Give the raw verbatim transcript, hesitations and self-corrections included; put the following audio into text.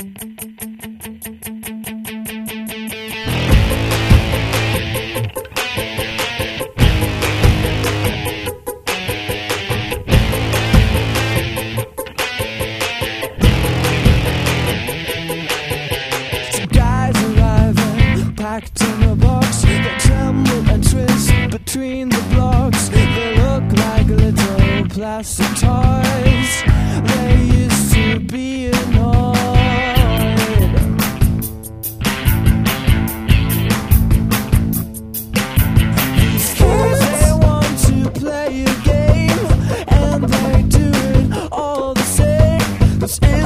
Packed in a box, they tremble and twist between the blocks. They look like little plastic toys. They used to be annoyed. These kids, they want to play a game, and they do it all the same. This is